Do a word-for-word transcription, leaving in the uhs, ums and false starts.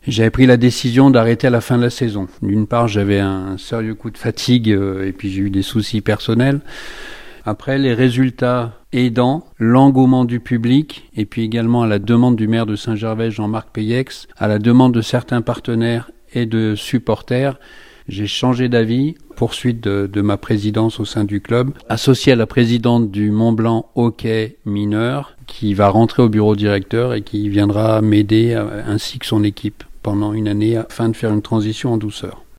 J'avais pris la décision d'arrêter à la fin de la saison. D'une part, j'avais un sérieux coup de fatigue euh, et puis j'ai eu des soucis personnels. Après, les résultats aidant, l'engouement du public et puis également à la demande du maire de Saint-Gervais, Jean-Marc Peyex, à la demande de certains partenaires et de supporters, j'ai changé d'avis, poursuite de, de ma présidence au sein du club, associé à la présidente du Mont-Blanc hockey mineur, qui va rentrer au bureau directeur et qui viendra m'aider ainsi que son équipe pendant une année afin de faire une transition en douceur.